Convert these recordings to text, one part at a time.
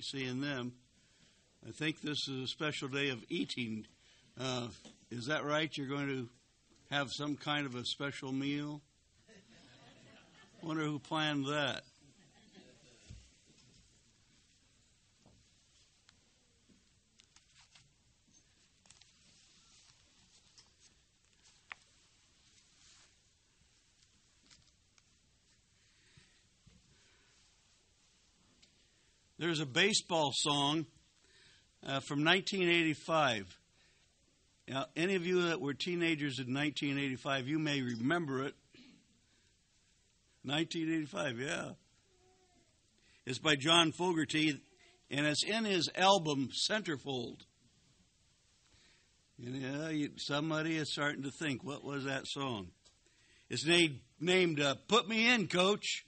seeing them. I think this is a special day of eating. Is that right? You're going to have some kind of a special meal? Wonder who planned that. There's a baseball song from 1985. Now, any of you that were teenagers in 1985, you may remember it. 1985, yeah. It's by John Fogerty, and it's in his album Centerfold. And somebody is starting to think, what was that song? It's named Put Me In, Coach.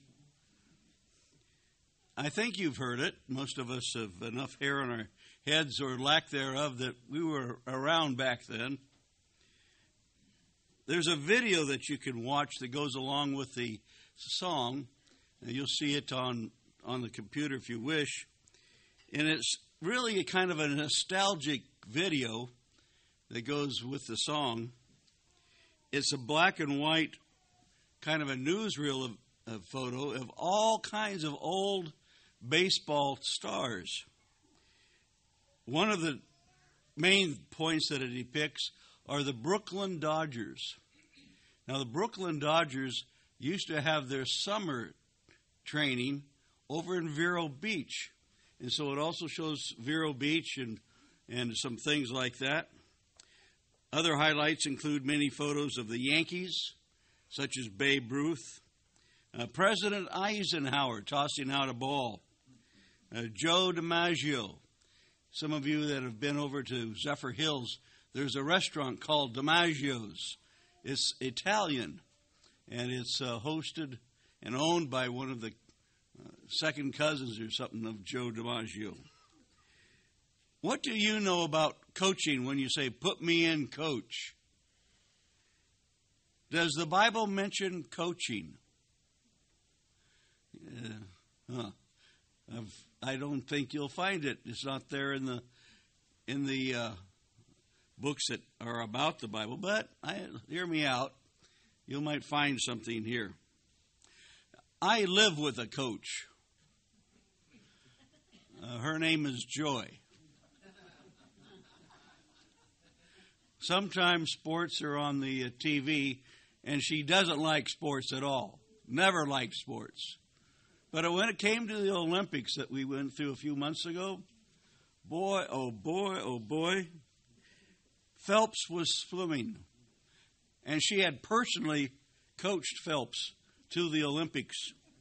I think you've heard it. Most of us have enough hair on our heads or lack thereof that we were around back then. There's a video that you can watch that goes along with the song. You'll see it on the computer if you wish. And it's really a kind of a nostalgic video that goes with the song. It's a black and white kind of a newsreel of photo of all kinds of old baseball stars. One of the main points that it depicts are the Brooklyn Dodgers. Now, the Brooklyn Dodgers used to have their summer training over in Vero Beach. And so it also shows Vero Beach and some things like that. Other highlights include many photos of the Yankees, such as Babe Ruth, President Eisenhower tossing out a ball, Joe DiMaggio. Some of you that have been over to Zephyr Hills, there's a restaurant called DiMaggio's. It's Italian, and it's hosted and owned by one of the second cousins or something of Joe DiMaggio. What do you know about coaching when you say, put me in, coach? Does the Bible mention coaching? I don't think you'll find it. It's not there in the books that are about the Bible. But hear me out. You might find something here. I live with a coach. Her name is Joy. Sometimes sports are on the TV, and she doesn't like sports at all. Never liked sports. But when it came to the Olympics that we went through a few months ago, boy, oh boy, oh boy, Phelps was swimming. And she had personally coached Phelps to the Olympics.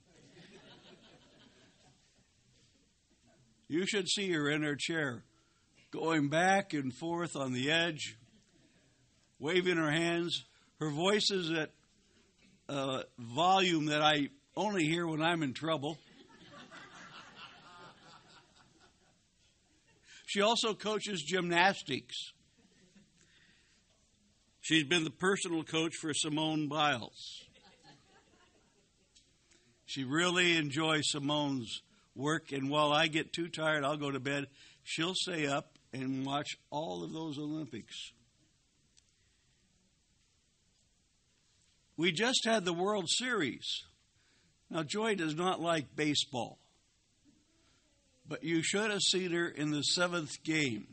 You should see her in her chair, going back and forth on the edge, waving her hands. Her voice is at a volume that I only hear when I'm in trouble. She also coaches gymnastics. She's been the personal coach for Simone Biles. She really enjoys Simone's work, and while I get too tired, I'll go to bed. She'll stay up and watch all of those Olympics. We just had the World Series. Now, Joy does not like baseball, but you should have seen her in the 7th game.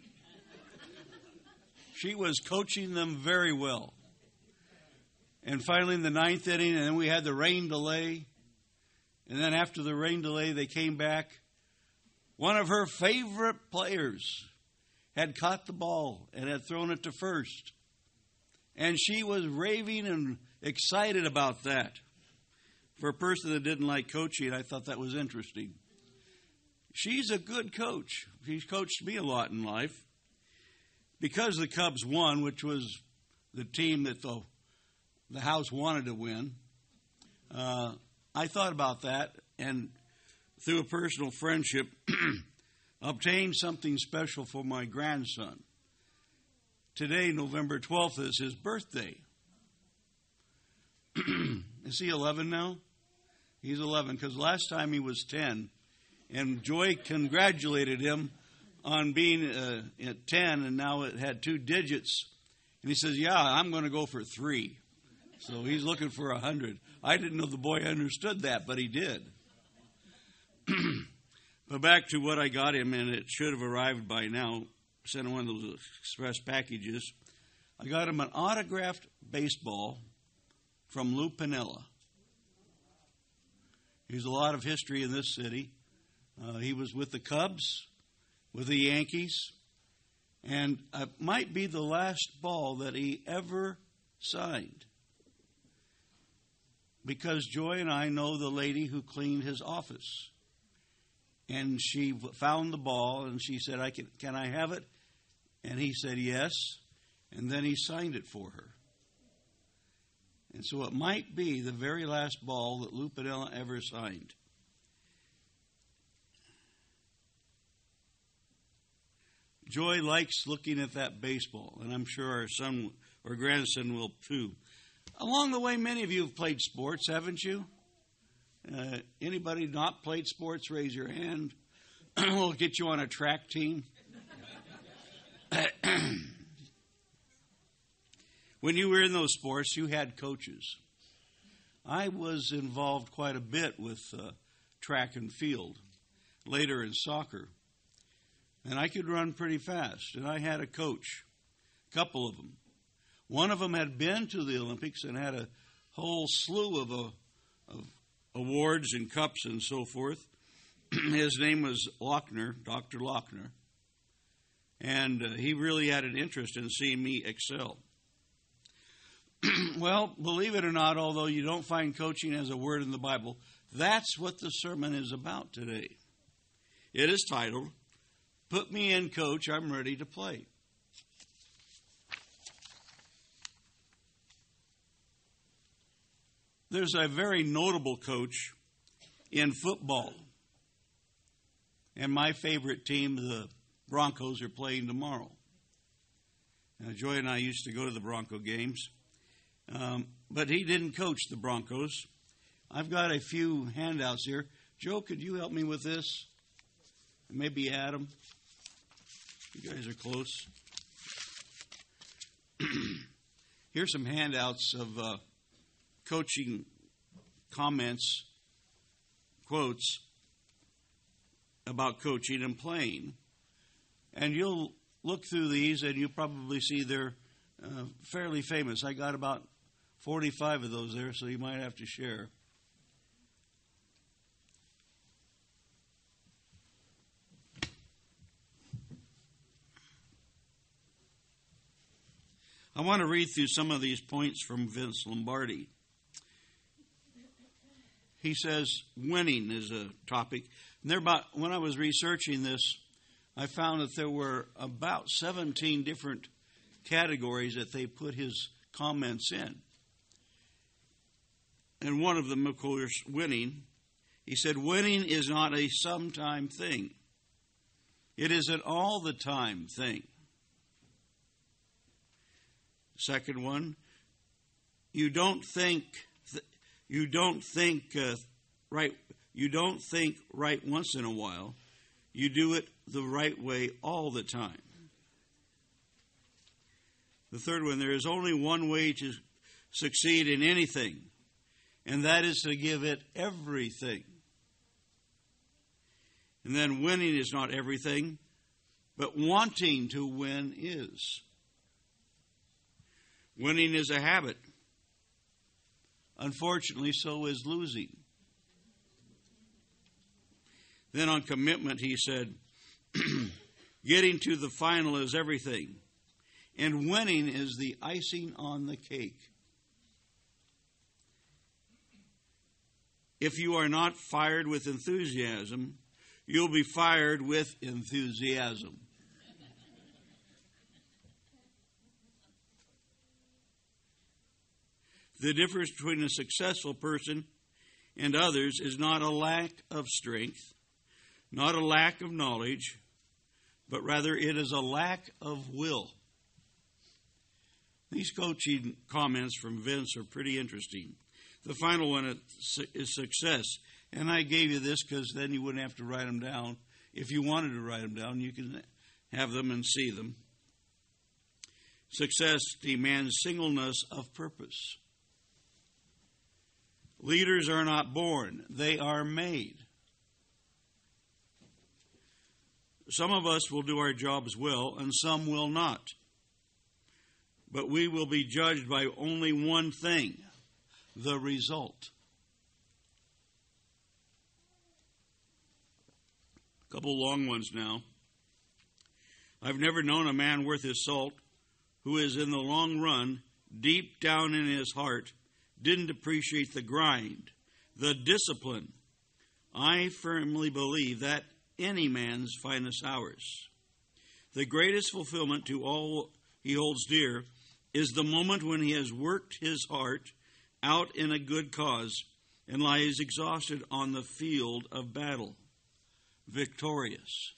She was coaching them very well. And finally in the 9th inning, and then we had the rain delay. And then after the rain delay, they came back. One of her favorite players had caught the ball and had thrown it to first. And she was raving and excited about that. For a person that didn't like coaching, I thought that was interesting. She's a good coach. She's coached me a lot in life. Because the Cubs won, which was the team that the house wanted to win, I thought about that and through a personal friendship obtained something special for my grandson. Today, November 12th, is his birthday. Is he 11 now? He's 11 because last time he was 10, And Joy congratulated him on being at 10, and now it had 2 digits. And he says, yeah, I'm going to go for 3. So he's looking for 100. I didn't know the boy understood that, but he did. But back to what I got him, and it should have arrived by now, sent one of those express packages. I got him an autographed baseball from Lou Piniella. He's a lot of history in this city. He was with the Cubs, with the Yankees, and it might be the last ball that he ever signed. Because Joy and I know the lady who cleaned his office. And she found the ball, and she said, can I have it? And he said yes, and then he signed it for her. And so it might be the very last ball that Lou Piniella ever signed. Joy likes looking at that baseball, and I'm sure our son or grandson will too. Along the way, many of you have played sports, haven't you? Anybody not played sports, raise your hand. We'll get you on a track team. When you were in those sports, you had coaches. I was involved quite a bit with track and field, later in soccer. And I could run pretty fast. And I had a coach, a couple of them. One of them had been to the Olympics and had a whole slew of awards and cups and so forth. His name was Lochner, Dr. Lochner. And he really had an interest in seeing me excel. Well, believe it or not, although you don't find coaching as a word in the Bible, that's what the sermon is about today. It is titled, Put Me in, Coach, I'm Ready to Play. There's a very notable coach in football. And my favorite team, the Broncos, are playing tomorrow. Now, Joy and I used to go to the Bronco games. But he didn't coach the Broncos. I've got a few handouts here. Joe, could you help me with this? Maybe Adam. You guys are close. Here's some handouts of coaching comments, quotes about coaching and playing. And you'll look through these and you'll probably see they're fairly famous. I got about 45 of those there, so you might have to share. I want to read through some of these points from Vince Lombardi. He says winning is a topic. And when I was researching this, I found that there were about 17 different categories that they put his comments in. And one of them, of course, winning. He said, winning is not a sometime thing. It is an all-the-time thing. Second one, you don't think right once in a while. You do it the right way all the time. The third one, there is only one way to succeed in anything, and that is to give it everything. And then winning is not everything, but wanting to win is. Winning is a habit. Unfortunately, so is losing. Then on commitment, he said, getting to the final is everything, and winning is the icing on the cake. If you are not fired with enthusiasm, you'll be fired with enthusiasm. The difference between a successful person and others is not a lack of strength, not a lack of knowledge, but rather it is a lack of will. These coaching comments from Vince are pretty interesting. The final one is success And I gave you this because then you wouldn't have to write them down. If you wanted to write them down, you can have them and see them. Success demands singleness of purpose. Leaders are not born, they are made. Some of us will do our jobs well, and some will not. But we will be judged by only one thing, the result. A couple long ones now. I've never known a man worth his salt who is in the long run, deep down in his heart, didn't appreciate the grind, the discipline. I firmly believe that any man's finest hours. The greatest fulfillment to all he holds dear is the moment when he has worked his heart out in a good cause and lies exhausted on the field of battle, victorious.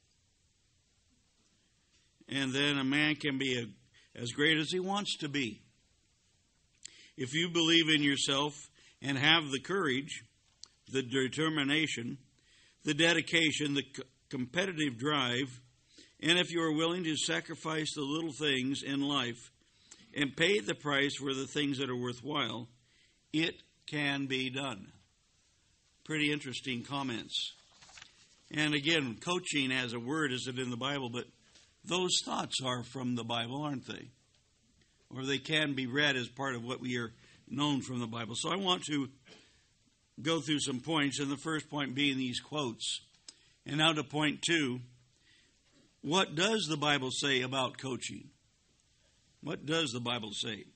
And then a man can be as great as he wants to be. If you believe in yourself and have the courage, the determination, the dedication, the competitive drive, and if you are willing to sacrifice the little things in life and pay the price for the things that are worthwhile, it can be done. Pretty interesting comments. And again, coaching as a word isn't in the Bible, but those thoughts are from the Bible, aren't they? Or they can be read as part of what we are known from the Bible. So I want to go through some points, and the first point being these quotes. And now to point 2. What does the Bible say about coaching? What does the Bible say?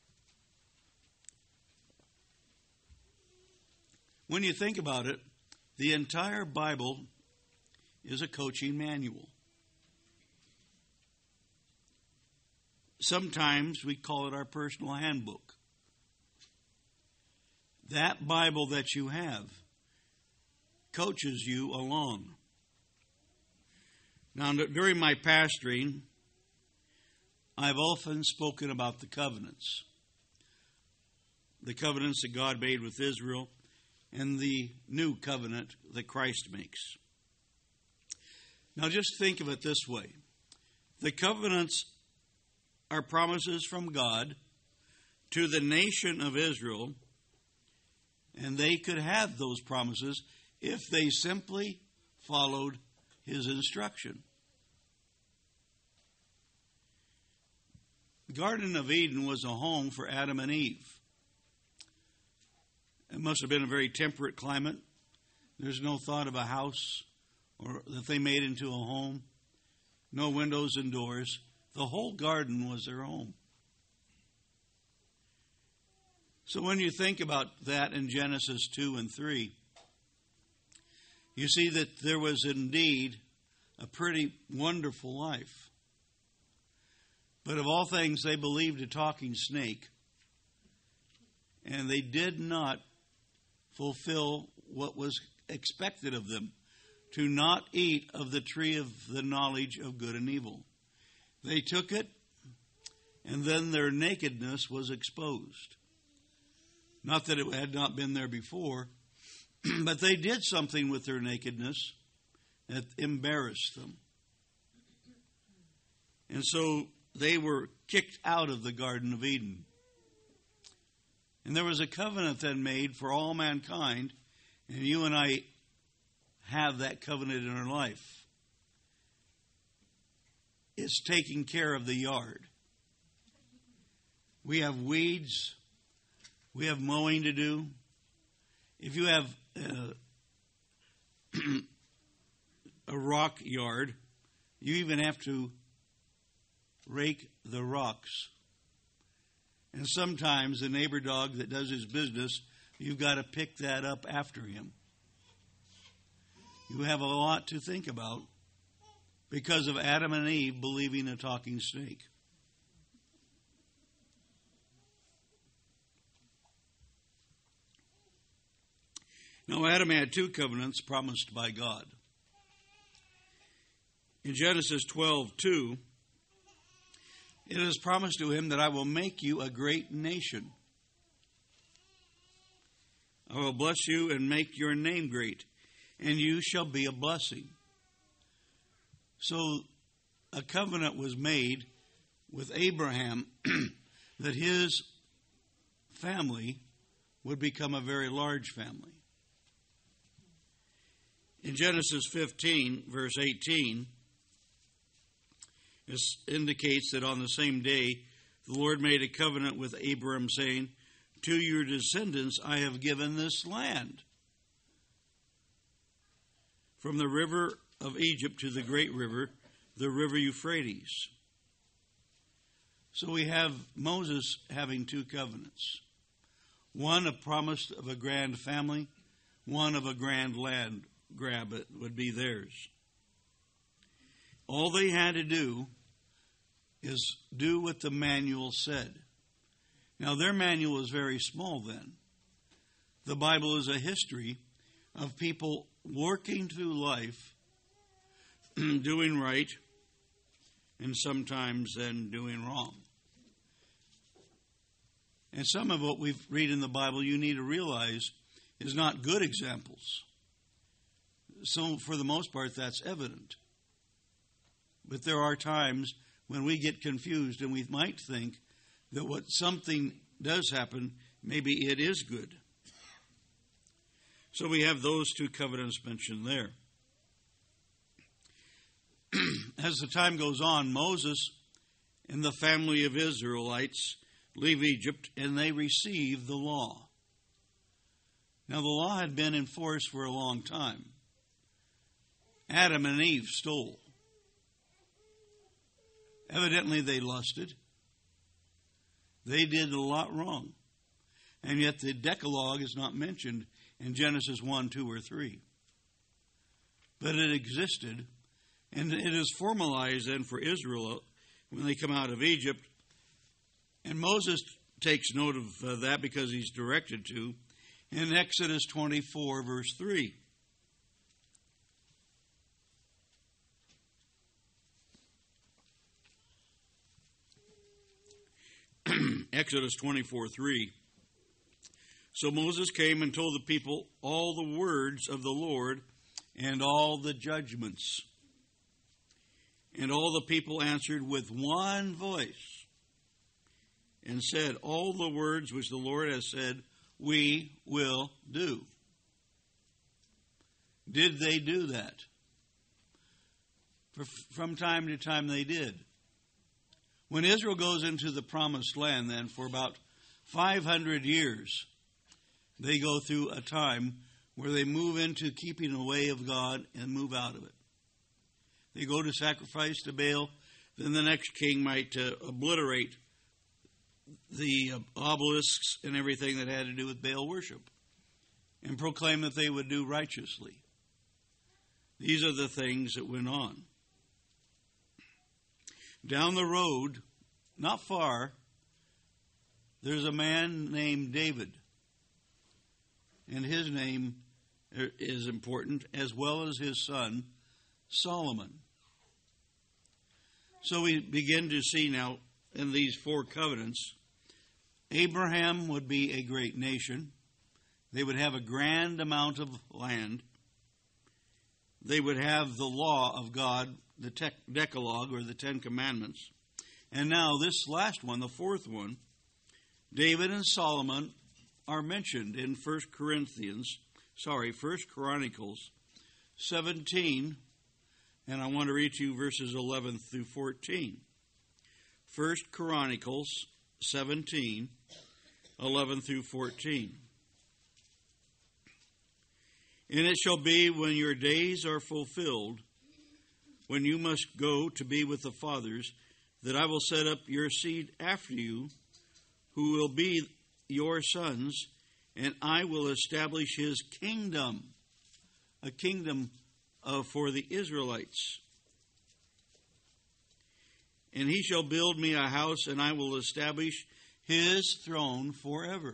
When you think about it, the entire Bible is a coaching manual. Sometimes we call it our personal handbook. That Bible that you have coaches you along. Now, during my pastoring, I've often spoken about the covenants. The covenants that God made with Israel and the new covenant that Christ makes. Now, just think of it this way. The covenants are promises from God to the nation of Israel, and they could have those promises if they simply followed His instruction. The Garden of Eden was a home for Adam and Eve. It must have been a very temperate climate. There's no thought of a house or that they made into a home. No windows and doors. The whole garden was their home. So when you think about that in Genesis 2 and 3, you see that there was indeed a pretty wonderful life. But of all things, they believed a talking snake, and they did not fulfill what was expected of them, to not eat of the tree of the knowledge of good and evil. They took it, and then their nakedness was exposed. Not that it had not been there before, but they did something with their nakedness that embarrassed them. And so they were kicked out of the Garden of Eden. And there was a covenant then made for all mankind, and you and I have that covenant in our life. It's taking care of the yard. We have weeds. We have mowing to do. If you have a rock yard, you even have to rake the rocks. And sometimes the neighbor dog that does his business, you've got to pick that up after him. You have a lot to think about because of Adam and Eve believing a talking snake. Now, Adam had 2 covenants promised by God. In Genesis 12:2, it is promised to him that I will make you a great nation. I will bless you and make your name great, and you shall be a blessing. So a covenant was made with Abraham that his family would become a very large family. In Genesis 15, verse 18, this indicates that on the same day, the Lord made a covenant with Abram, saying, to your descendants I have given this land, from the river of Egypt to the great river, the river Euphrates. So we have Moses having two covenants. One, a promise of a grand family. One of a grand land grab it would be theirs. All they had to do is do what the manual said. Now, their manual was very small then. The Bible is a history of people working through life, doing right, and sometimes then doing wrong. And some of what we read in the Bible, you need to realize, is not good examples. So, for the most part, that's evident. But there are times when we get confused and we might think that what something does happen, maybe it is good. So we have those two covenants mentioned there. As the time goes on, Moses and the family of Israelites leave Egypt and they receive the law. Now the law had been in force for a long time. Adam and Eve stole. Evidently they lusted. They did a lot wrong. And yet the Decalogue is not mentioned in Genesis 1, 2, or 3. But it existed, and it is formalized then for Israel when they come out of Egypt. And Moses takes note of that because he's directed to in Exodus 24, verse 3. Exodus 24:3. So Moses came and told the people all the words of the Lord and all the judgments. And all the people answered with one voice and said, all the words which the Lord has said, we will do. Did they do that? From time to time they did. When Israel goes into the promised land, then, for about 500 years, they go through a time where they move into keeping the way of God and move out of it. They go to sacrifice to Baal, then the next king might obliterate the obelisks and everything that had to do with Baal worship and proclaim that they would do righteously. These are the things that went on. Down the road, not far, there's a man named David. And his name is important, as well as his son, Solomon. So we begin to see now in these four covenants, Abraham would be a great nation. They would have a grand amount of land. They would have the law of God, the Decalogue, or the Ten Commandments. And now this last one, the fourth one, David and Solomon are mentioned in 1 Chronicles 17, and I want to read to you verses 11 through 14. 1 Chronicles 17, 11 through 14. And it shall be when your days are fulfilled, when you must go to be with the fathers, that I will set up your seed after you, who will be your sons, and I will establish his kingdom, a kingdom for the Israelites. And he shall build me a house, and I will establish his throne forever.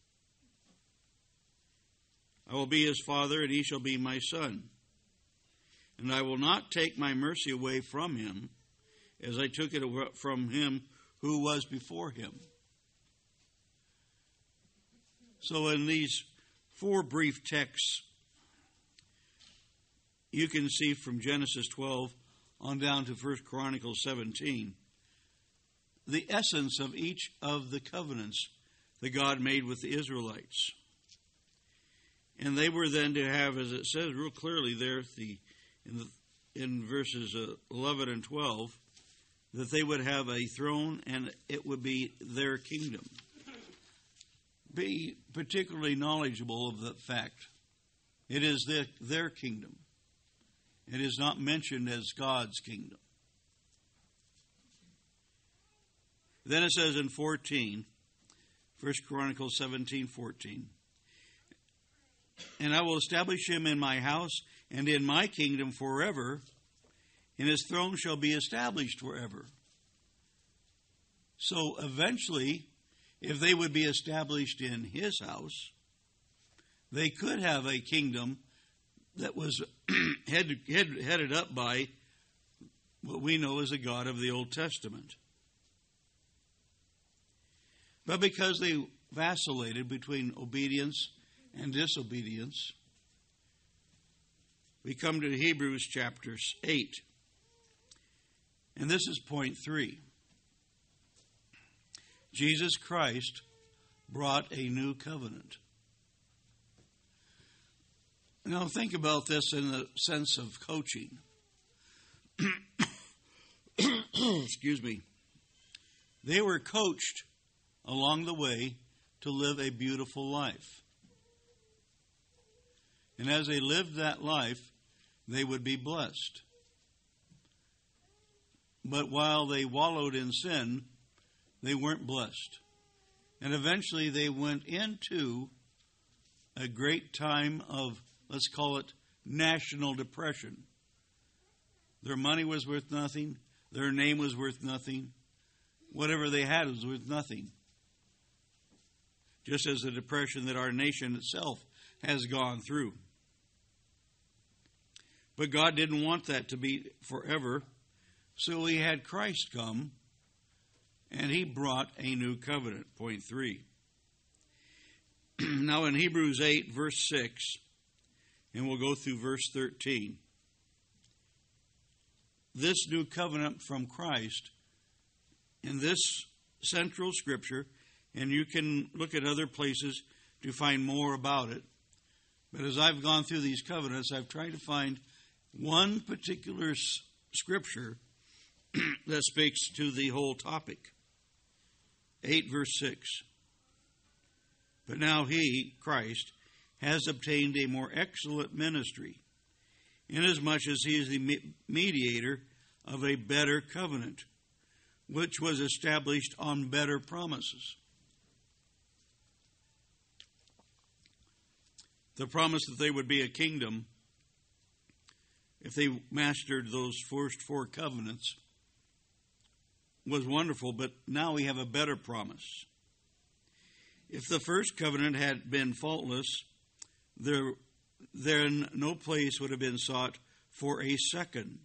I will be his father, and he shall be my son. And I will not take my mercy away from him, as I took it from him who was before him. So in these 4 brief texts you can see from Genesis 12 on down to 1 Chronicles 17, the essence of each of the covenants that God made with the Israelites. And they were then to have, as it says real clearly there in verses 11 and 12, that they would have a throne and it would be their kingdom. Be particularly knowledgeable of the fact it is their kingdom. It is not mentioned as God's kingdom. Then it says in 14, 1 Chronicles 17:14, and I will establish him in my house and in my kingdom forever, and his throne shall be established forever. So eventually, if they would be established in his house, they could have a kingdom that was headed up by what we know as the God of the Old Testament. But because they vacillated between obedience and disobedience, we come to Hebrews chapter 8. And this is point 3. Jesus Christ brought a new covenant. Now think about this in the sense of coaching. Excuse me. They were coached along the way to live a beautiful life. And as they lived that life, they would be blessed. But while they wallowed in sin, they weren't blessed. And eventually they went into a great time of, let's call it, national depression. Their money was worth nothing. Their name was worth nothing. Whatever they had was worth nothing. Just as the depression that our nation itself has gone through. But God didn't want that to be forever. So he had Christ come, and he brought a new covenant. Point 3. Now in Hebrews 8, verse 6, and we'll go through verse 13. This new covenant from Christ, in this central scripture, and you can look at other places to find more about it. But as I've gone through these covenants, I've tried to find one particular scripture that speaks to the whole topic. 8 verse 6. But now he, Christ, has obtained a more excellent ministry, inasmuch as he is the mediator of a better covenant, which was established on better promises. The promise that they would be a kingdom, if they mastered those first 4 covenants, was wonderful, but now we have a better promise. If the first covenant had been faultless, then no place would have been sought for a second.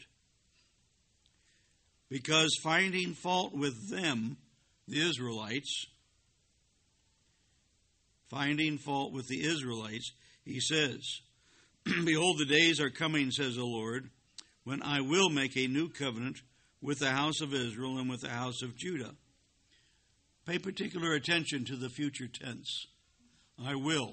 Because finding fault with them, the Israelites, he says, behold, the days are coming, says the Lord, when I will make a new covenant with the house of Israel and with the house of Judah. Pay particular attention to the future tense. I will.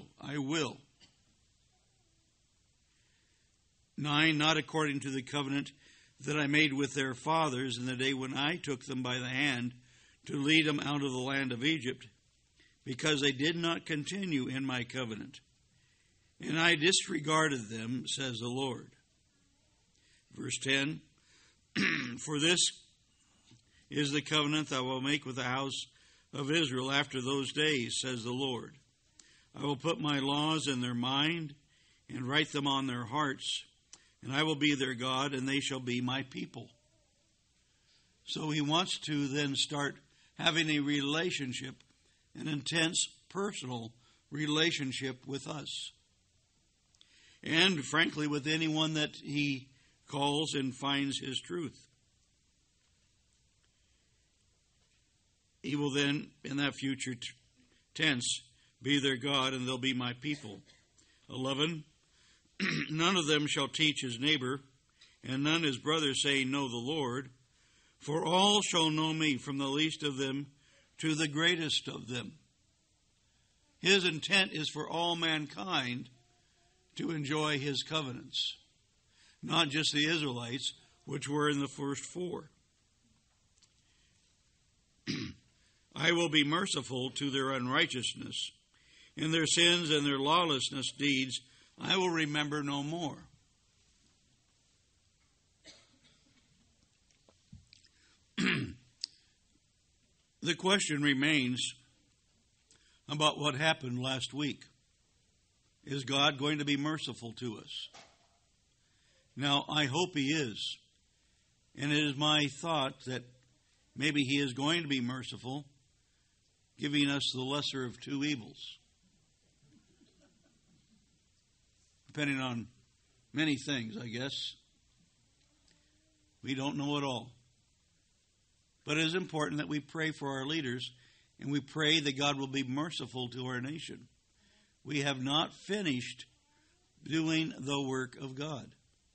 9, not according to the covenant that I made with their fathers in the day when I took them by the hand to lead them out of the land of Egypt, because they did not continue in my covenant. And I disregarded them, says the Lord. Verse 10, for this is the covenant I will make with the house of Israel after those days, says the Lord. I will put my laws in their mind and write them on their hearts, and I will be their God, and they shall be my people. So he wants to then start having a relationship, an intense personal relationship with us. And frankly, with anyone that he calls and finds his truth. He will then, in that future tense, be their God, and they'll be my people. 11, none of them shall teach his neighbor, and none his brother, saying, Know the Lord. For all shall know me, from the least of them to the greatest of them. His intent is for all mankind to enjoy his covenants, not just the Israelites, which were in the first four. I will be merciful to their unrighteousness. In their sins and their lawlessness deeds, I will remember no more. The question remains about what happened last week. Is God going to be merciful to us? Now, I hope He is. And it is my thought that maybe He is going to be merciful, giving us the lesser of two evils. Depending on many things, I guess. We don't know it all. But it is important that we pray for our leaders, and we pray that God will be merciful to our nation. We have not finished doing the work of God.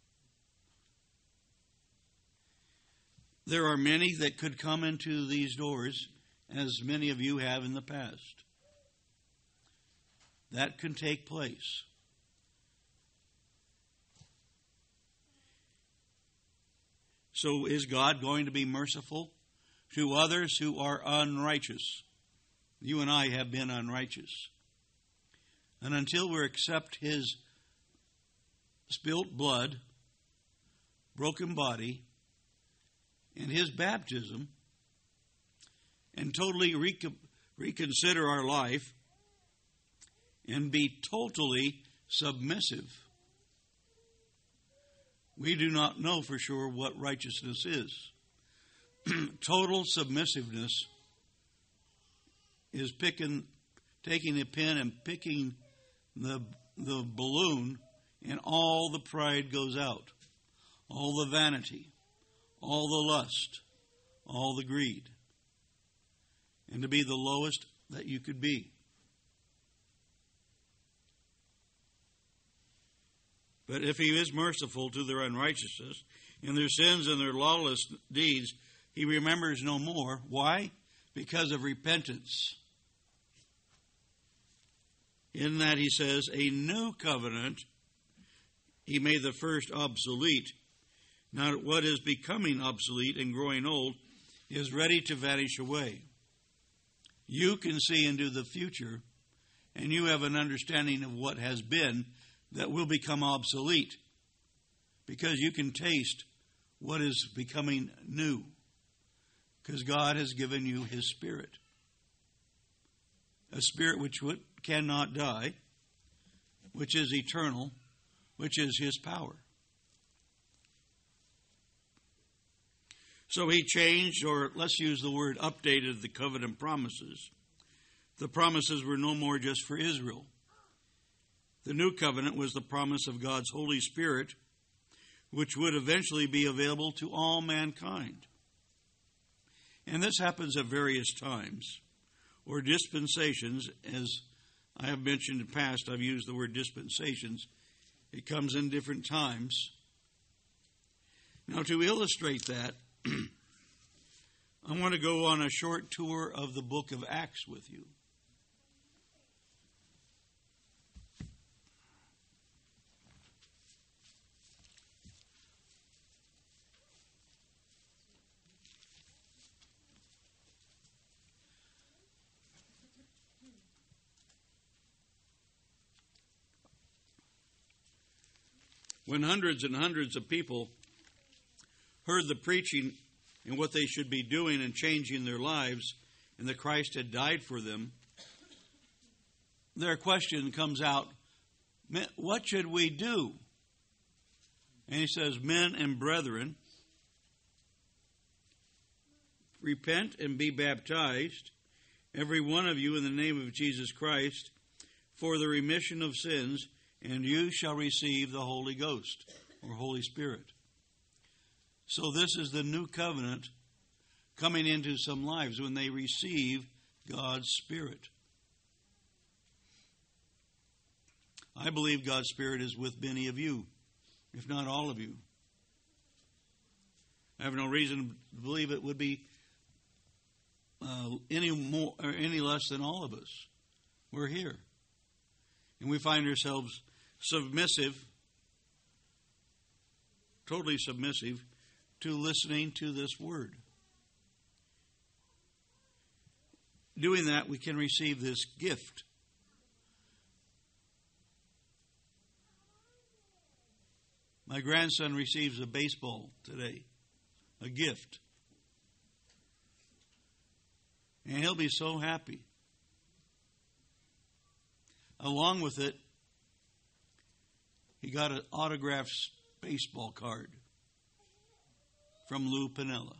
There are many that could come into these doors, as many of you have in the past. That can take place. So is God going to be merciful to others who are unrighteous? You and I have been unrighteous. And until we accept His spilt blood, broken body, and His baptism, and totally reconsider our life, and be totally submissive, we do not know for sure what righteousness is. Total submissiveness is taking a pen and picking the balloon, and all the pride goes out, all the vanity, all the lust, all the greed, and to be the lowest that you could be. But if He is merciful to their unrighteousness, and their sins and their lawless deeds, He remembers no more. Why? Because of repentance. In that He says, a new covenant, He made the first obsolete. Now what is becoming obsolete and growing old is ready to vanish away. You can see into the future, and you have an understanding of what has been that will become obsolete, because you can taste what is becoming new, because God has given you His Spirit, a Spirit which cannot die, which is eternal, which is His power. So He changed, or let's use the word updated, the covenant promises. The promises were no more just for Israel. The new covenant was the promise of God's Holy Spirit, which would eventually be available to all mankind. And this happens at various times, or dispensations. As I have mentioned in the past, I've used the word dispensations. It comes in different times. Now, to illustrate that, I want to go on a short tour of the book of Acts with you. When hundreds and hundreds of people heard the preaching and what they should be doing and changing their lives, and that Christ had died for them, their question comes out, what should we do? And he says, men and brethren, repent and be baptized, every one of you, in the name of Jesus Christ, for the remission of sins, and you shall receive the Holy Ghost, or Holy Spirit. So this is the new covenant coming into some lives when they receive God's Spirit. I believe God's Spirit is with many of you, if not all of you. I have no reason to believe it would be any more or any less than all of us. We're here. And we find ourselves submissive, totally submissive, to listening to this word. Doing that, we can receive this gift. My grandson receives a baseball today, a gift. And he'll be so happy. Along with it, he got an autographed baseball card from Lou Piniella.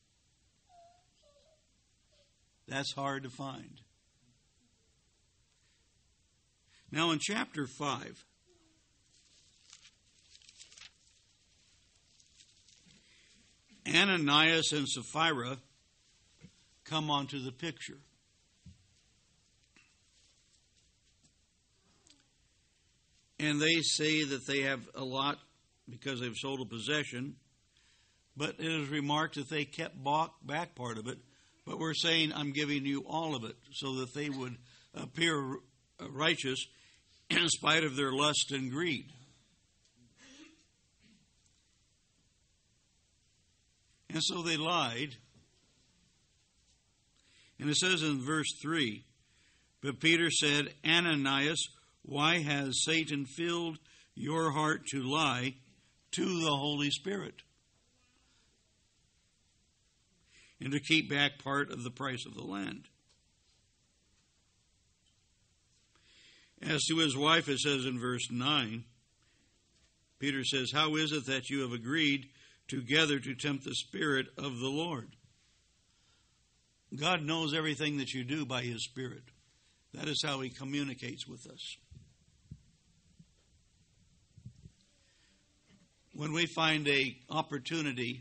That's hard to find. Now in chapter 5, Ananias and Sapphira come onto the picture. And they say that they have a lot because they've sold a possession. But it is remarked that they kept back part of it. But we're saying, I'm giving you all of it, so that they would appear righteous in spite of their lust and greed. And so they lied. And it says in verse 3, but Peter said, Ananias, why has Satan filled your heart to lie to the Holy Spirit and to keep back part of the price of the land? As to his wife, it says in verse 9, Peter says, how is it that you have agreed together to tempt the Spirit of the Lord? God knows everything that you do by His Spirit. That is how He communicates with us. When we find an opportunity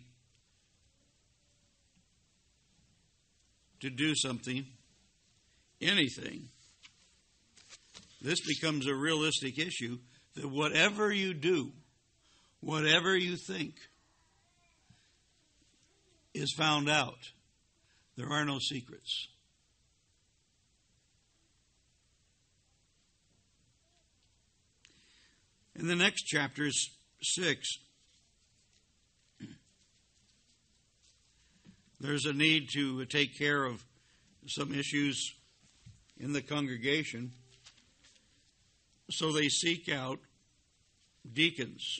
to do something, anything, this becomes a realistic issue that whatever you do, whatever you think, is found out. There are no secrets. In the next chapter, 6, there's a need to take care of some issues in the congregation. So they seek out deacons.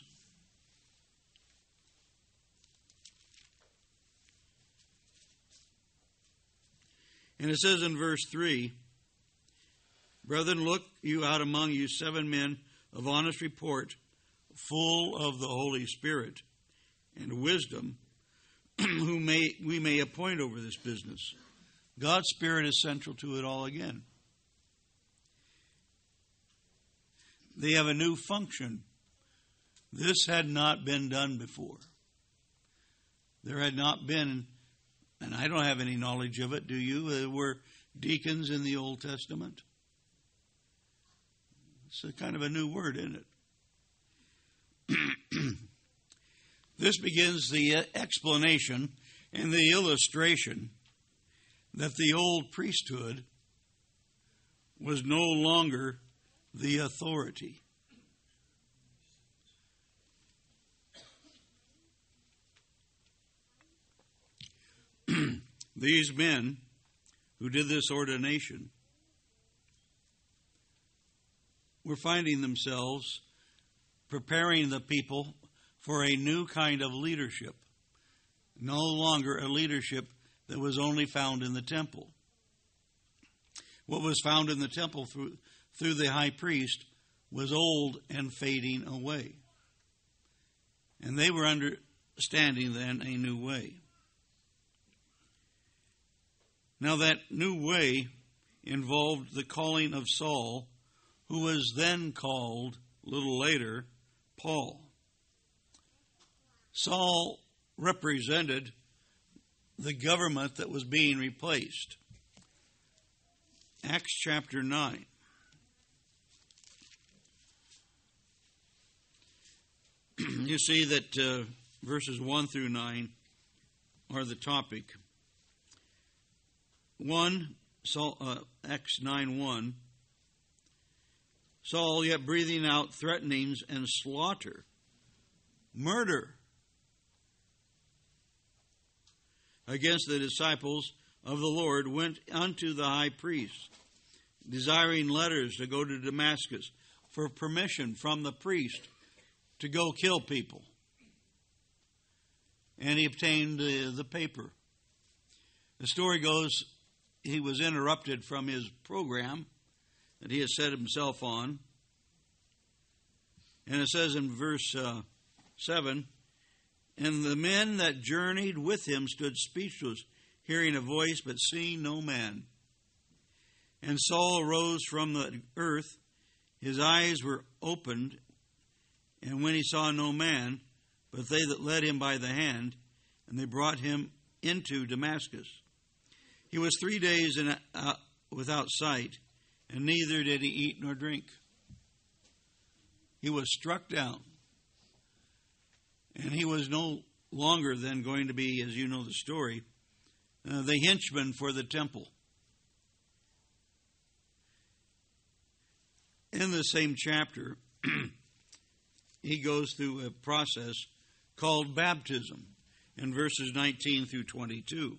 And it says in verse 3, brethren, look you out among you 7 men of honest report, full of the Holy Spirit and wisdom, who we may appoint over this business. God's Spirit is central to it all again. They have a new function. This had not been done before. There had not been, and I don't have any knowledge of it, do you? There were deacons in the Old Testament. It's a kind of a new word, isn't it? This begins the explanation and the illustration that the old priesthood was no longer the authority. These men who did this ordination were finding themselves preparing the people for a new kind of leadership, no longer a leadership that was only found in the temple. What was found in the temple through the high priest was old and fading away. And they were understanding then a new way. Now that new way involved the calling of Saul, who was then called, a little later, Paul. Saul represented the government that was being replaced. Acts chapter 9. you see that verses 1 through 9 are the topic. 1, Acts 9:1. Saul, yet breathing out threatenings and slaughter, murder, against the disciples of the Lord, went unto the high priest, desiring letters to go to Damascus for permission from the priest to go kill people. And he obtained the paper. The story goes, he was interrupted from his program that he has set himself on. And it says in verse 7, and the men that journeyed with him stood speechless, hearing a voice, but seeing no man. And Saul arose from the earth, his eyes were opened, and when he saw no man, but they that led him by the hand, and they brought him into Damascus. He was 3 days without sight, and neither did he eat nor drink. He was struck down. And he was no longer then going to be, as you know the story, the henchman for the temple. In the same chapter, he goes through a process called baptism in verses 19 through 22.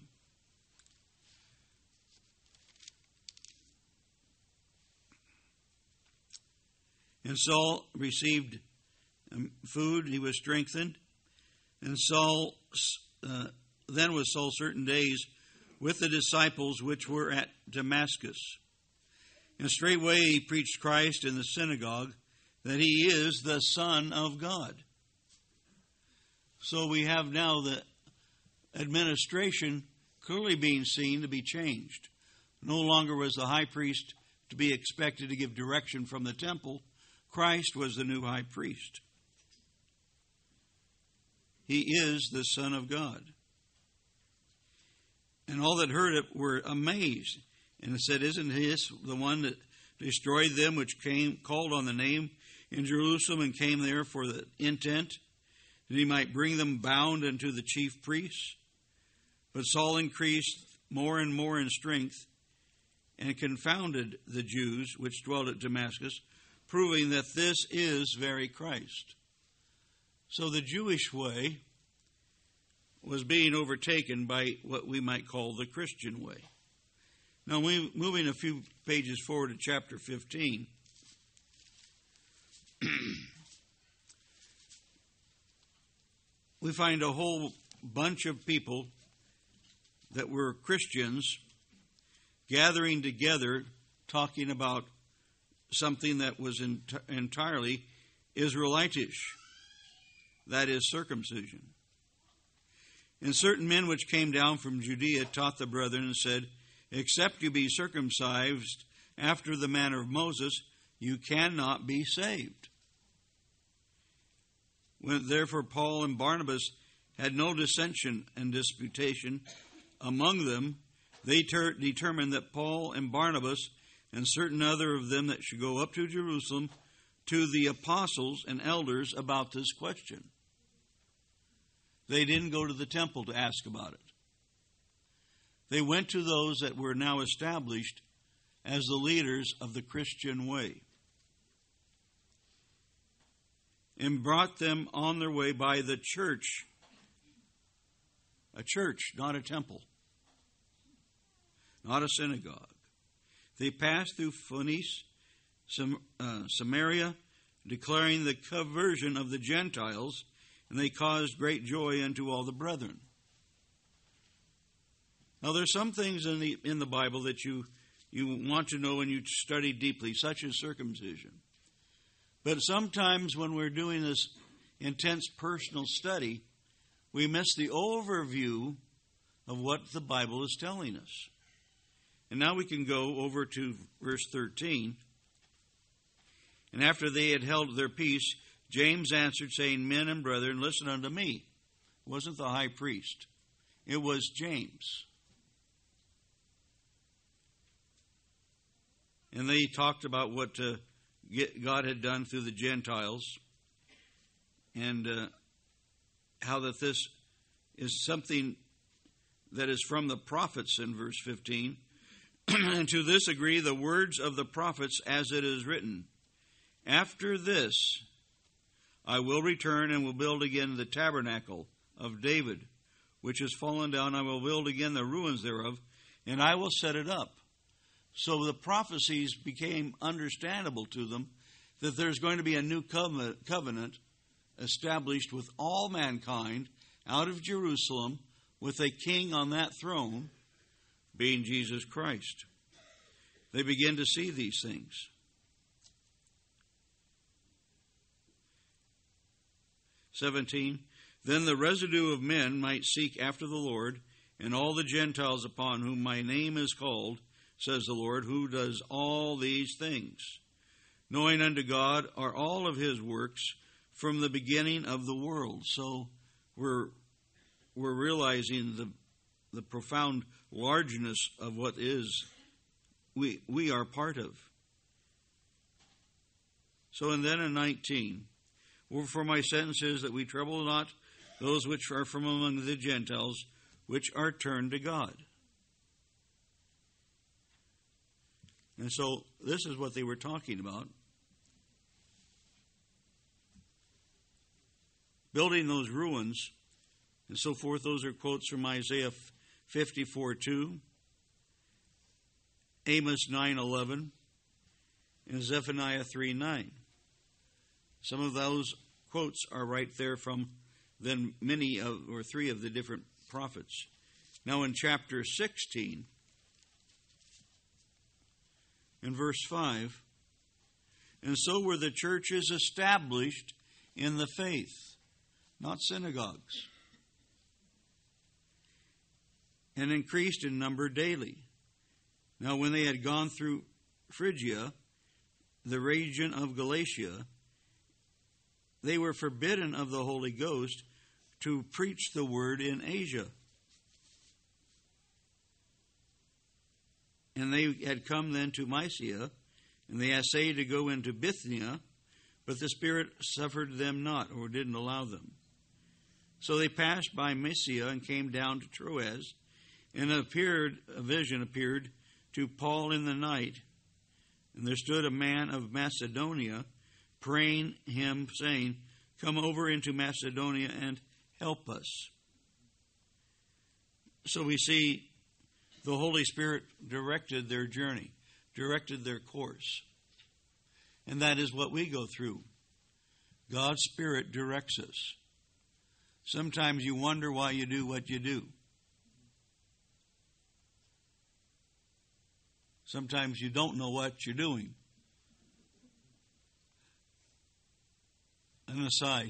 And Saul received food, he was strengthened. And Saul, then was Saul certain days with the disciples which were at Damascus. And straightway he preached Christ in the synagogue, that he is the Son of God. So we have now the administration clearly being seen to be changed. No longer was the high priest to be expected to give direction from the temple. Christ was the new high priest. He is the Son of God. And all that heard it were amazed, and said, isn't this the one that destroyed them which called on the name in Jerusalem and came there for the intent that he might bring them bound unto the chief priests? But Saul increased more and more in strength, and confounded the Jews which dwelt at Damascus, proving that this is very Christ. So the Jewish way was being overtaken by what we might call the Christian way. Now, moving a few pages forward to chapter 15, we find a whole bunch of people that were Christians gathering together, talking about something that was entirely Israelitish, that is circumcision. And certain men which came down from Judea taught the brethren and said, except you be circumcised after the manner of Moses, you cannot be saved. When therefore Paul and Barnabas had no dissension and disputation among them, they determined that Paul and Barnabas and certain other of them that should go up to Jerusalem to the apostles and elders about this question. They didn't go to the temple to ask about it. They went to those that were now established as the leaders of the Christian way, and brought them on their way by the church. A church, not a temple, not a synagogue. They passed through Phoenicia, Samaria, declaring the conversion of the Gentiles, and they caused great joy unto all the brethren. Now, there's some things in the Bible that you want to know and you study deeply, such as circumcision. But sometimes when we're doing this intense personal study, we miss the overview of what the Bible is telling us. And now we can go over to verse 13. And after they had held their peace, James answered, saying, men and brethren, listen unto me. It wasn't the high priest. It was James. And they talked about what God had done through the Gentiles. and how that this is something that is from the prophets in verse 15. And to this agree the words of the prophets as it is written. After this, I will return and will build again the tabernacle of David, which is fallen down. I will build again the ruins thereof, and I will set it up. So the prophecies became understandable to them that there's going to be a new covenant established with all mankind out of Jerusalem, with a king on that throne, being Jesus Christ. They begin to see these things. (17) Then the residue of men might seek after the Lord, and all the Gentiles upon whom my name is called, says the Lord, who does all these things. Knowing unto God are all of his works from the beginning of the world. So we're realizing the profound largeness of what is we are part of. So, and then in 19, for my sentence is that we trouble not those which are from among the Gentiles, which are turned to God. And so this is what they were talking about. Building those ruins and so forth. Those are quotes from Isaiah 54:2, Amos 9:11, and Zephaniah 3:9. Some of those quotes are right there from then many of, or three of the different prophets. Now in chapter 16, in verse 5, and so were the churches established in the faith, not synagogues, and increased in number daily. Now when they had gone through Phrygia, the region of Galatia, they were forbidden of the Holy Ghost to preach the word in Asia. And they had come then to Mysia, and they essayed to go into Bithynia, but the Spirit suffered them not, or didn't allow them. So they passed by Mysia and came down to Troas, and a vision appeared to Paul in the night. And there stood a man of Macedonia, praying him, saying, come over into Macedonia and help us. So we see the Holy Spirit directed their journey, directed their course. And that is what we go through. God's Spirit directs us. Sometimes you wonder why you do what you do. Sometimes you don't know what you're doing. An aside,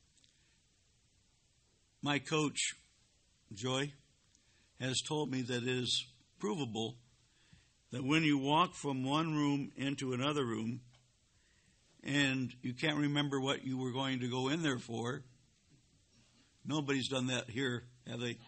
my coach, Joy, has told me that it is provable that when you walk from one room into another room and you can't remember what you were going to go in there for, nobody's done that here, have they?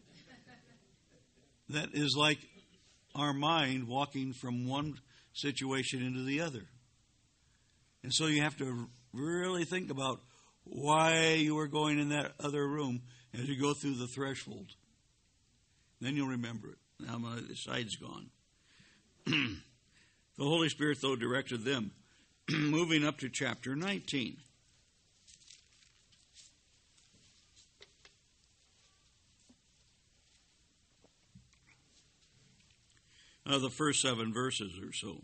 That is like our mind walking from one situation into the other. And so you have to really think about why you were going in that other room as you go through the threshold. Then you'll remember it. Now my side's gone. The Holy Spirit, though, directed them. Moving up to chapter 19. The first 7 verses or so.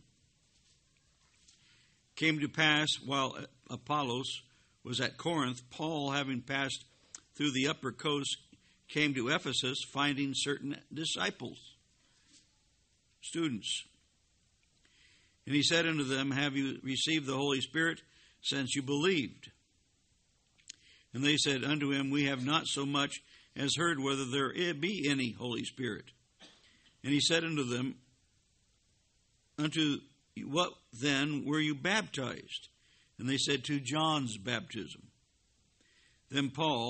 Came to pass while Apollos was at Corinth, Paul, having passed through the upper coast, came to Ephesus, finding certain disciples, students. And he said unto them, have you received the Holy Spirit since you believed? And they said unto him, we have not so much as heard whether there be any Holy Spirit. And he said unto them, unto what then were you baptized? And they said, to John's baptism. Then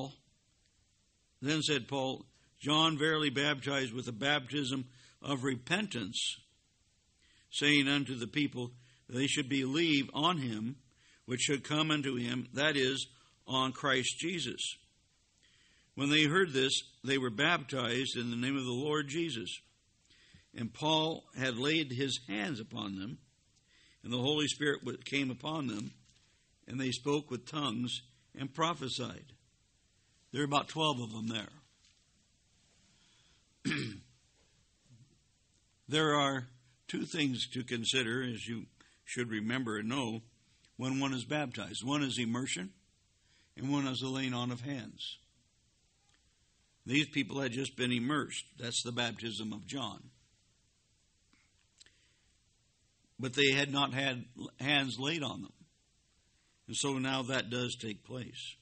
said Paul, John verily baptized with a baptism of repentance, saying unto the people, they should believe on him which should come unto him, that is, on Christ Jesus. When they heard this, they were baptized in the name of the Lord Jesus. And Paul had laid his hands upon them, and the Holy Spirit came upon them, and they spoke with tongues and prophesied. There are about 12 of them there. There are two things to consider, as you should remember and know, when one is baptized. One is immersion, and one is the laying on of hands. These people had just been immersed. That's the baptism of John. But they had not had hands laid on them. And so now that does take place.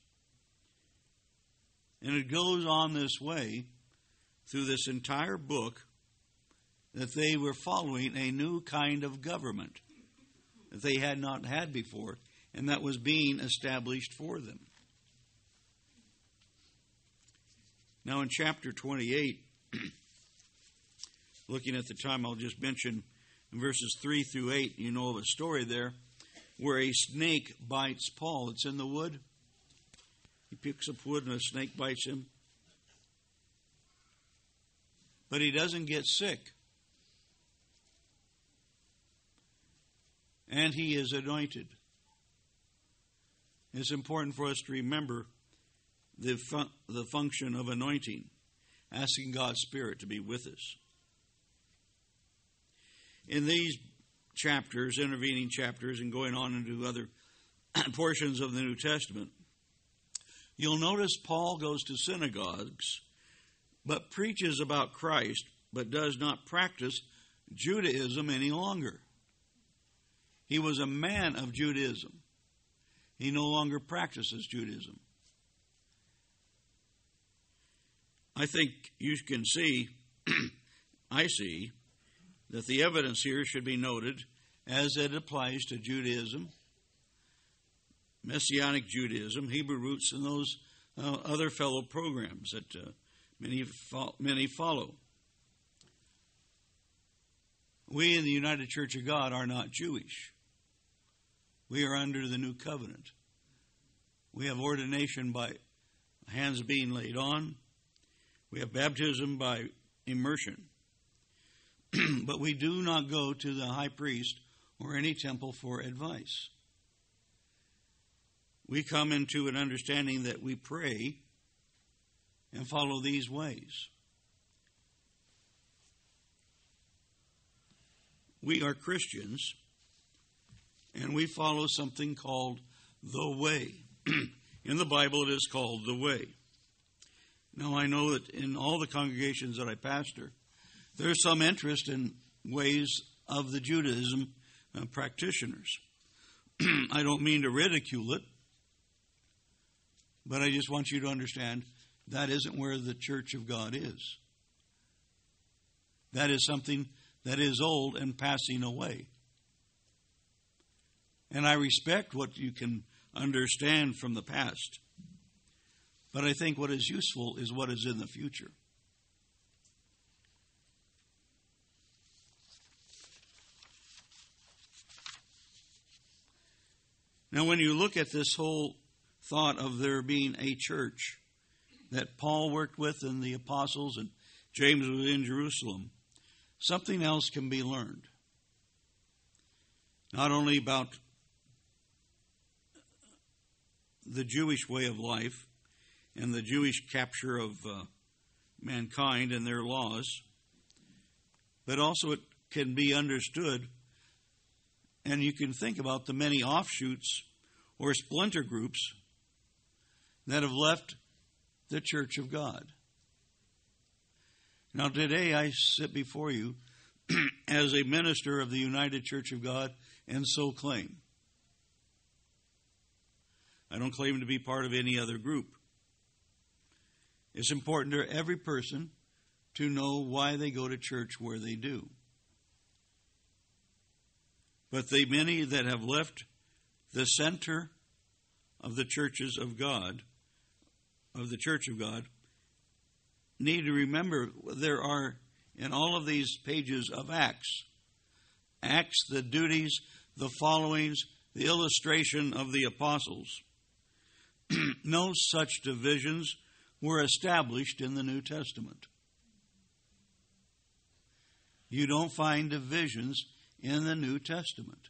And it goes on this way through this entire book, that they were following a new kind of government that they had not had before, and that was being established for them. Now in chapter 28, looking at the time, I'll just mention in verses 3 through 8, you know of a story there where a snake bites Paul. It's in the wood. He picks up wood and a snake bites him. But he doesn't get sick. And he is anointed. It's important for us to remember the function of anointing, asking God's Spirit to be with us. In these chapters, intervening chapters, and going on into other portions of the New Testament, you'll notice Paul goes to synagogues, but preaches about Christ, but does not practice Judaism any longer. He was a man of Judaism. He no longer practices Judaism. I think you can see, I see, that the evidence here should be noted as it applies to Judaism, Messianic Judaism, Hebrew roots, and those other fellow programs that many follow. We in the United Church of God are not Jewish. We are under the new covenant. We have ordination by hands being laid on. We have baptism by immersion. But we do not go to the high priest or any temple for advice. We come into an understanding that we pray and follow these ways. We are Christians, and we follow something called the way. In the Bible, it is called the way. Now, I know that in all the congregations that I pastor, there's some interest in ways of the Judaism practitioners. I don't mean to ridicule it, but I just want you to understand that isn't where the Church of God is. That is something that is old and passing away. And I respect what you can understand from the past. But I think what is useful is what is in the future. Now, when you look at this whole thought of there being a church that Paul worked with and the apostles and James was in Jerusalem, something else can be learned. Not only about the Jewish way of life and the Jewish capture of mankind and their laws, but also it can be understood, and you can think about the many offshoots or splinter groups that have left the Church of God. Now today I sit before you as a minister of the United Church of God, and so claim. I don't claim to be part of any other group. It's important to every person to know why they go to church where they do. But the many that have left the center of the churches of God, of the Church of God, need to remember there are in all of these pages of Acts, the duties, the followings, the illustration of the apostles. no such divisions were established in the New Testament. You don't find divisions in the New Testament.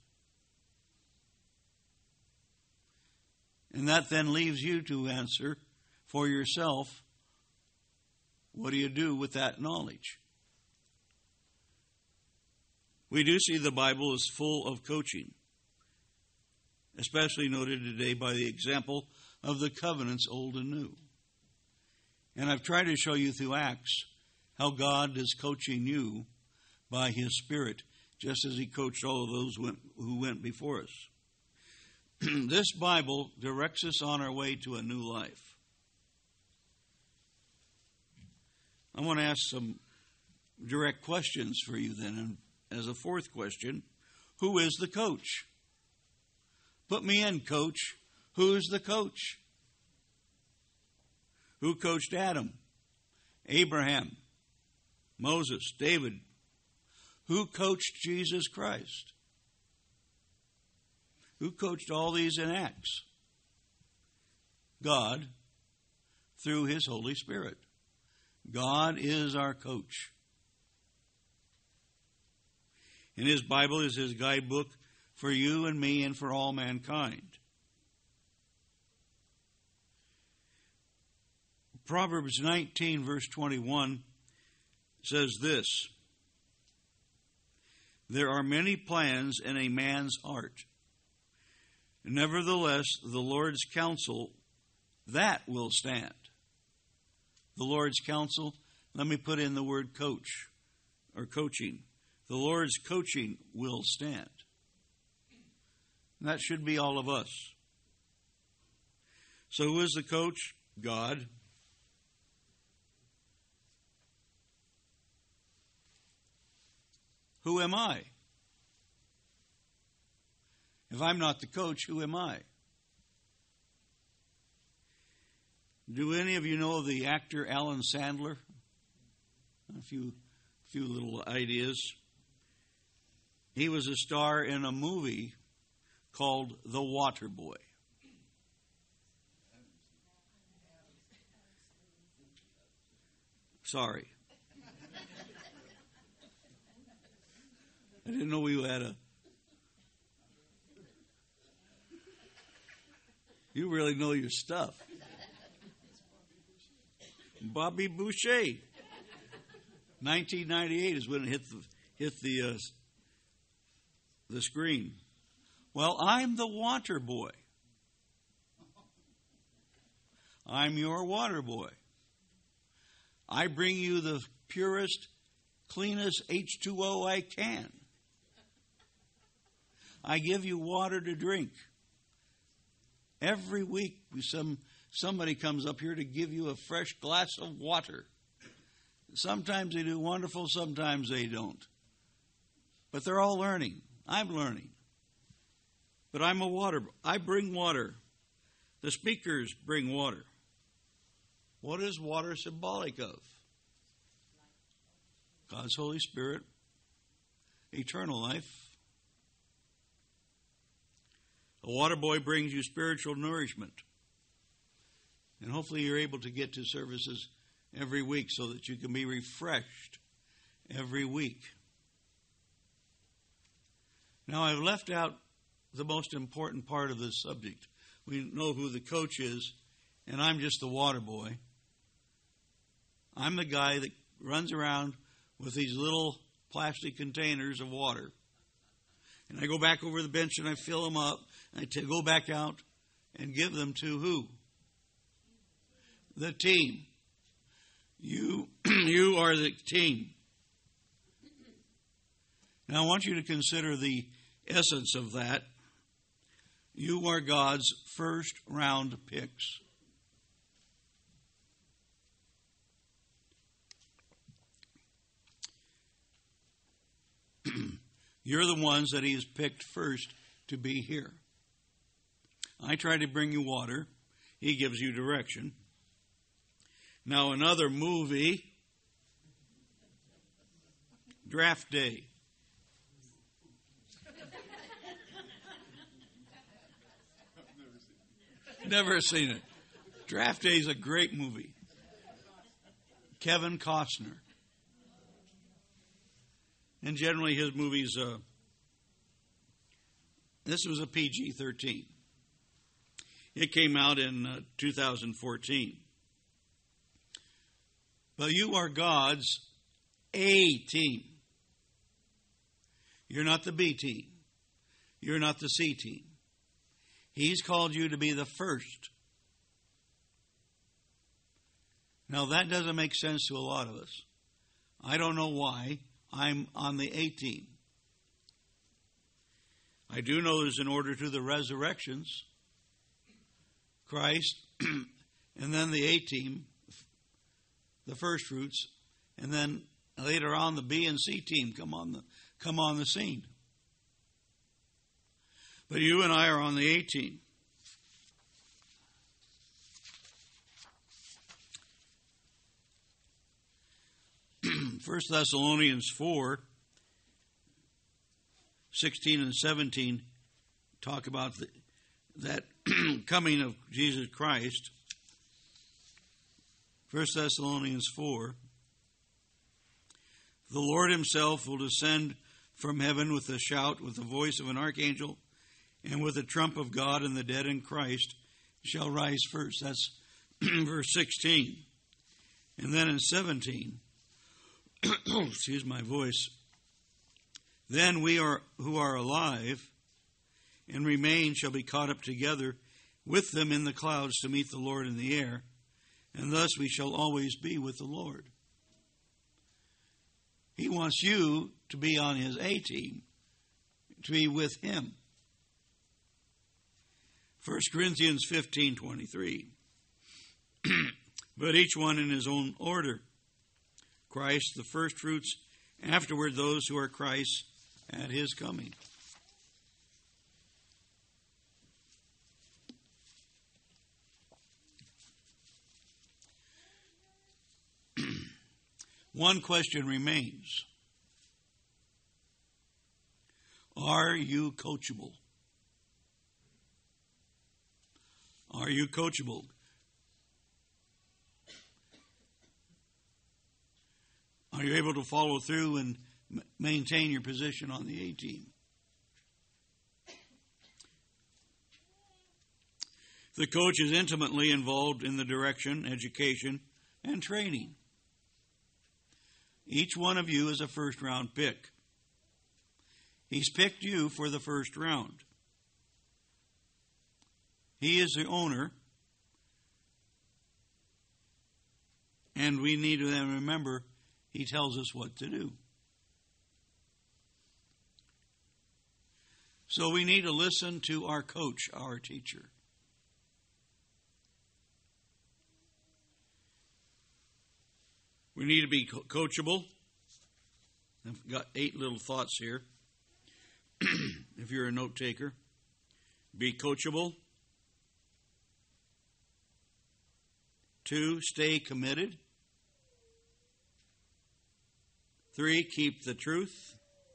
And that then leaves you to answer for yourself, what do you do with that knowledge? We do see the Bible is full of coaching, especially noted today by the example of the covenants, old and new. And I've tried to show you through Acts how God is coaching you by His Spirit, just as He coached all of those who went before us. This Bible directs us on our way to a new life. I want to ask some direct questions for you then. And as a fourth question, who is the coach? Put me in, coach. Who's the coach? Who coached Adam, Abraham, Moses, David? Who coached Jesus Christ? Who coached all these in Acts? God, through His Holy Spirit. God is our coach. And His Bible is His guidebook for you and me and for all mankind. Proverbs 19, verse 21 says this: there are many plans in a man's heart. Nevertheless, the Lord's counsel, that will stand. The Lord's counsel, let me put in the word coach or coaching. The Lord's coaching will stand. And that should be all of us. So who is the coach? God. Who am I? If I'm not the coach, who am I? Do any of you know the actor Alan Sandler? A few little ideas. He was a star in a movie called The Water Boy. Sorry. I didn't know we had a... You really know your stuff. Bobby Boucher. 1998 is when it hit the screen. Well, I'm the water boy. I'm your water boy. I bring you the purest, cleanest H2O I can. I give you water to drink. Every week, somebody comes up here to give you a fresh glass of water. Sometimes they do wonderful, sometimes they don't. But they're all learning. I'm learning. But I'm a water. I bring water. The speakers bring water. What is water symbolic of? God's Holy Spirit, eternal life. A water boy brings you spiritual nourishment. And hopefully you're able to get to services every week so that you can be refreshed every week. Now, I've left out the most important part of this subject. We know who the coach is, and I'm just the water boy. I'm the guy that runs around with these little plastic containers of water. And I go back over the bench and I fill them up. And I go back out and give them to who? The team. You are the team. Now I want you to consider the essence of that. You are God's first round picks. You're the ones that He has picked first to be here. I try to bring you water. He gives you direction. Now another movie, Draft Day. Never seen it. Draft Day is a great movie. Kevin Costner. And generally his movies, this was a PG-13. It came out in 2014. But you are God's A team. You're not the B team. You're not the C team. He's called you to be the first. Now that doesn't make sense to a lot of us. I don't know why I'm on the A team. I do know there's an order to the resurrections. Christ, and then the A team, the first fruits, and then later on the B and C team come on the scene. But you and I are on the A team. First Thessalonians 4, 16 and 17 talk about that coming of Jesus Christ. 1 Thessalonians 4. The Lord himself will descend from heaven with a shout, with the voice of an archangel, and with the trump of God, and the dead in Christ shall rise first. That's verse 16. And then in 17, excuse my voice, then we who are alive and remain shall be caught up together with them in the clouds to meet the Lord in the air, and thus we shall always be with the Lord. He wants you to be on his A team, to be with him. 1 Corinthians 15:23. But each one in his own order. Christ the first fruits, afterward those who are Christ's at his coming. One question remains. Are you coachable? Are you coachable? Are you able to follow through and maintain your position on the A team? The coach is intimately involved in the direction, education, and training. Each one of you is a first-round pick. He's picked you for the first round. He is the owner. And we need to then remember, he tells us what to do. So we need to listen to our coach, our teacher. We need to be coachable. I've got 8 little thoughts here. If you're a note taker, be coachable. 2, stay committed. 3, keep the truth.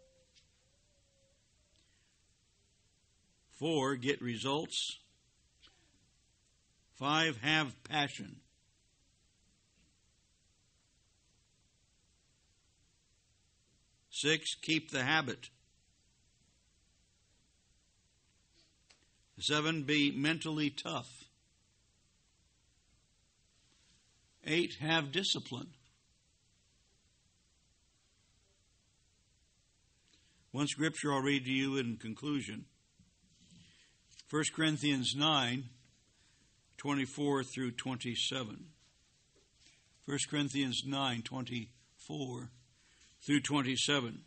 4, get results. 5, have passion. 6, keep the habit. 7, be mentally tough. 8, have discipline. One scripture I'll read to you in conclusion. 1 Corinthians 9, 24 through 27. 1 Corinthians 9, 24 through 27.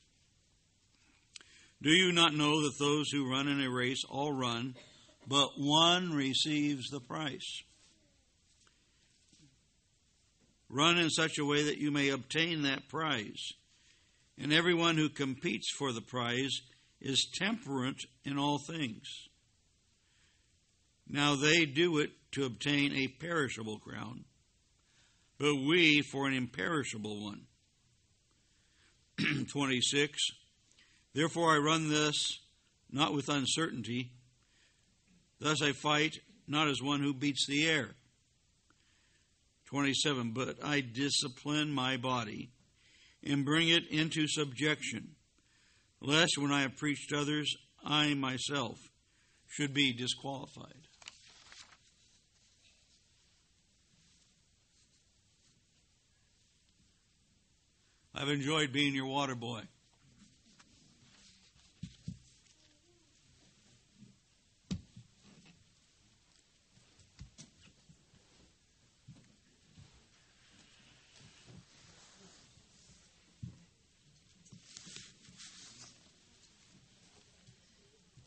Do you not know that those who run in a race all run, but one receives the prize? Run in such a way that you may obtain that prize. And everyone who competes for the prize is temperate in all things. Now they do it to obtain a perishable crown, but we for an imperishable one. 26. Therefore I run this not with uncertainty. Thus I fight not as one who beats the air, 27, but I discipline my body and bring it into subjection, lest when I have preached to others, I myself should be disqualified. I've enjoyed being your water boy.